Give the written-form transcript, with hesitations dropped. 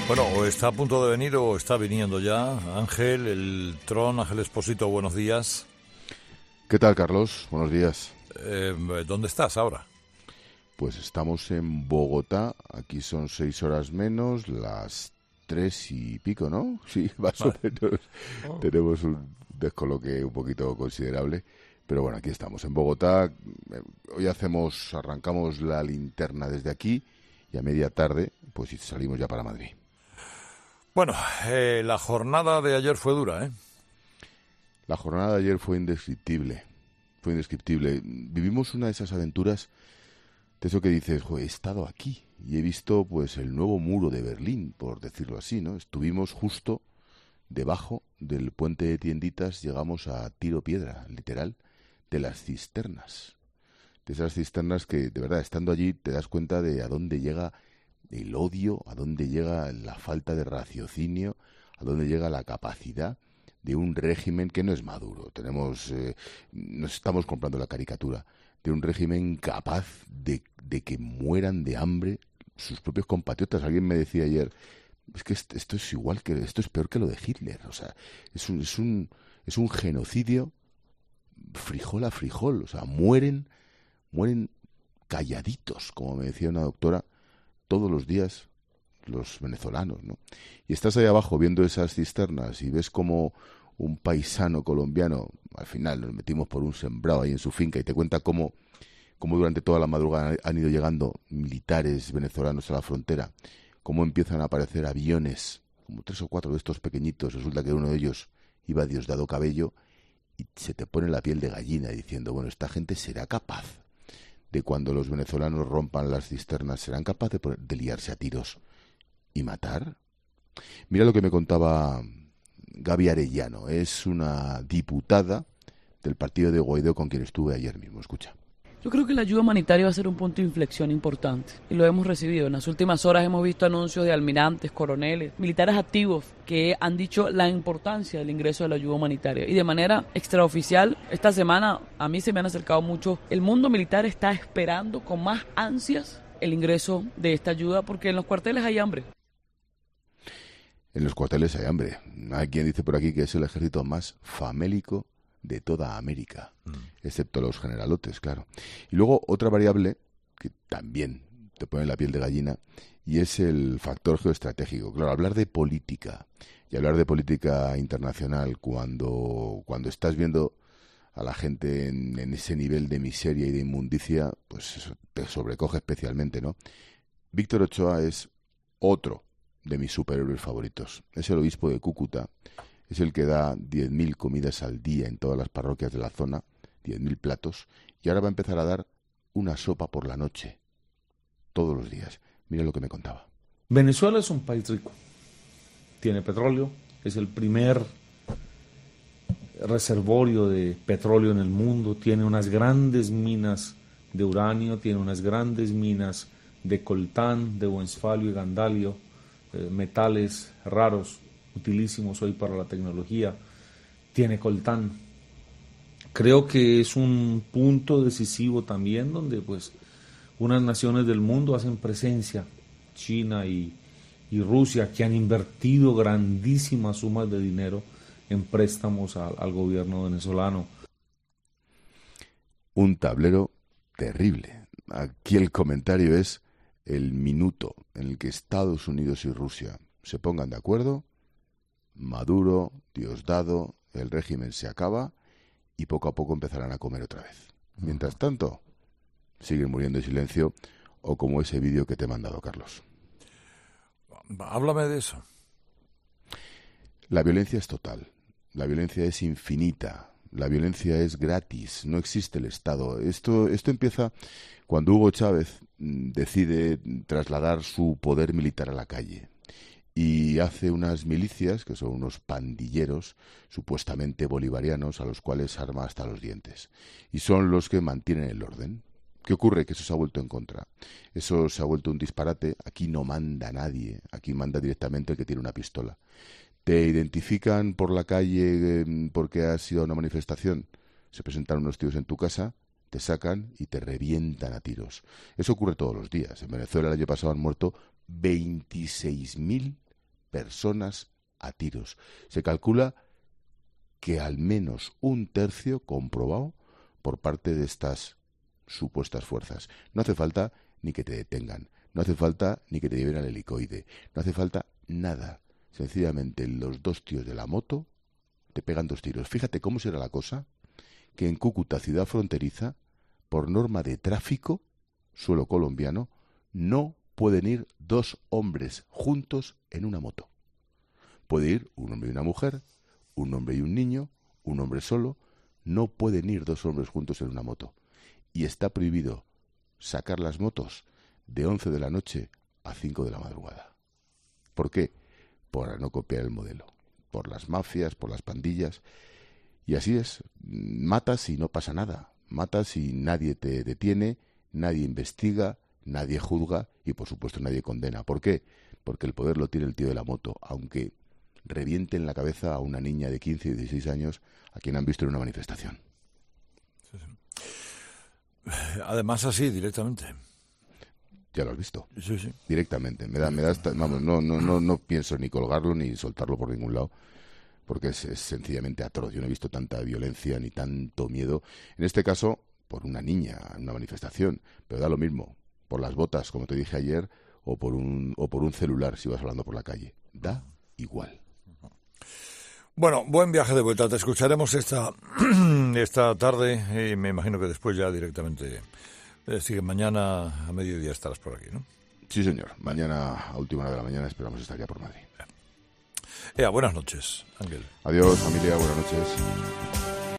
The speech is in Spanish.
Bueno, o está a punto de venir o está viniendo ya. Ángel, el Tron, Ángel Expósito, buenos días. ¿Qué tal, Carlos? Buenos días. ¿Dónde estás ahora? Pues estamos en Bogotá. Aquí son 6 horas menos, las 3 y pico, ¿no? Sí, más o menos. Tenemos un descoloque un poquito considerable. Pero bueno, aquí estamos en Bogotá. Hoy arrancamos la linterna desde aquí y a media tarde pues salimos ya para Madrid. Bueno, la jornada de ayer fue dura, ¿eh? La jornada de ayer fue indescriptible. Fue indescriptible. Vivimos una de esas aventuras de eso que dices, he estado aquí y he visto pues el nuevo muro de Berlín, por decirlo así, ¿no? Estuvimos justo debajo del puente de Tienditas, llegamos a tiro piedra, literal, de las cisternas. De esas cisternas que, de verdad, estando allí te das cuenta de a dónde llega el odio, a dónde llega la falta de raciocinio, a dónde llega la capacidad de un régimen que no es Maduro. Nos estamos comprando la caricatura de un régimen capaz de que mueran de hambre sus propios compatriotas. Alguien me decía ayer, es que esto es peor que lo de Hitler. O sea, es un genocidio frijol a frijol. O sea, mueren calladitos, como me decía una doctora, todos los días los venezolanos, ¿no? Y estás ahí abajo viendo esas cisternas y ves como un paisano colombiano, al final nos metimos por un sembrado ahí en su finca y te cuenta cómo durante toda la madrugada han ido llegando militares venezolanos a la frontera, cómo empiezan a aparecer aviones, como 3 o 4 de estos pequeñitos, resulta que uno de ellos iba a Diosdado Cabello y se te pone la piel de gallina diciendo, bueno, esta gente será capaz de cuando los venezolanos rompan las cisternas, serán capaces de liarse a tiros y matar. Mira lo que me contaba Gaby Arellano, es una diputada del partido de Guaidó con quien estuve ayer mismo. Escucha. Yo creo que la ayuda humanitaria va a ser un punto de inflexión importante y lo hemos recibido. En las últimas horas hemos visto anuncios de almirantes, coroneles, militares activos que han dicho la importancia del ingreso de la ayuda humanitaria. Y de manera extraoficial, esta semana a mí se me han acercado mucho. El mundo militar está esperando con más ansias el ingreso de esta ayuda porque en los cuarteles hay hambre. En los cuarteles hay hambre. Hay quien dice por aquí que es el ejército más famélico de toda América, excepto los generalotes, claro. Y luego otra variable que también te pone la piel de gallina y es el factor geoestratégico. Claro, hablar de política y hablar de política internacional cuando estás viendo a la gente en ese nivel de miseria y de inmundicia, pues eso te sobrecoge especialmente, ¿no? Víctor Ochoa es otro de mis superhéroes favoritos. Es el obispo de Cúcuta. Es el que da 10.000 comidas al día en todas las parroquias de la zona, 10.000 platos, y ahora va a empezar a dar una sopa por la noche, todos los días. Mira lo que me contaba. Venezuela es un país rico, tiene petróleo, es el primer reservorio de petróleo en el mundo, tiene unas grandes minas de uranio, tiene unas grandes minas de coltán, de wensfalio y gandalio, metales raros, utilísimos hoy para la tecnología, tiene coltán. Creo que es un punto decisivo también donde pues unas naciones del mundo hacen presencia, China y Rusia, que han invertido grandísimas sumas de dinero en préstamos al gobierno venezolano. Un tablero terrible. Aquí el comentario es el minuto en el que Estados Unidos y Rusia se pongan de acuerdo, Maduro, Diosdado, el régimen se acaba y poco a poco empezarán a comer otra vez. Mientras tanto, siguen muriendo en silencio o como ese vídeo que te he mandado, Carlos. Háblame de eso. La violencia es total, la violencia es infinita, la violencia es gratis, no existe el Estado. Esto empieza cuando Hugo Chávez decide trasladar su poder militar a la calle. Y hace unas milicias, que son unos pandilleros supuestamente bolivarianos, a los cuales arma hasta los dientes. Y son los que mantienen el orden. ¿Qué ocurre? Que eso se ha vuelto en contra. Eso se ha vuelto un disparate. Aquí no manda nadie. Aquí manda directamente el que tiene una pistola. Te identifican por la calle porque has ido a una manifestación. Se presentan unos tíos en tu casa, te sacan y te revientan a tiros. Eso ocurre todos los días. En Venezuela el año pasado han muerto 26.000 personas a tiros. Se calcula que al menos un tercio comprobado por parte de estas supuestas fuerzas. No hace falta ni que te detengan, no hace falta ni que te lleven al helicoide, no hace falta nada. Sencillamente los dos tíos de la moto te pegan 2 tiros. Fíjate cómo será la cosa, que en Cúcuta, ciudad fronteriza, por norma de tráfico, suelo colombiano, no pueden ir 2 hombres juntos en una moto. Puede ir un hombre y una mujer, un hombre y un niño, un hombre solo. No pueden ir 2 hombres juntos en una moto. Y está prohibido sacar las motos de 11 de la noche a 5 de la madrugada. ¿Por qué? Por no copiar el modelo. Por las mafias, por las pandillas. Y así es. Matas y no pasa nada. Matas y nadie te detiene, nadie investiga, nadie juzga y por supuesto nadie condena. ¿Por qué? Porque el poder lo tiene el tío de la moto, aunque reviente en la cabeza a una niña de 15 y 16 años a quien han visto en una manifestación. Sí, sí. Además así, directamente. Ya lo has visto. Sí, sí. Directamente. Vamos, no pienso ni colgarlo ni soltarlo por ningún lado, porque es sencillamente atroz. Yo no he visto tanta violencia ni tanto miedo. En este caso, por una niña en una manifestación, pero da lo mismo. Por las botas, como te dije ayer, o por un celular si vas hablando por la calle. Da igual. Bueno, buen viaje de vuelta. Te escucharemos esta tarde y me imagino que después ya directamente. Así que mañana a mediodía estarás por aquí, ¿no? Sí, señor. Mañana a última hora de la mañana esperamos estar ya por Madrid. Buenas noches, Ángel. Adiós, familia. Buenas noches.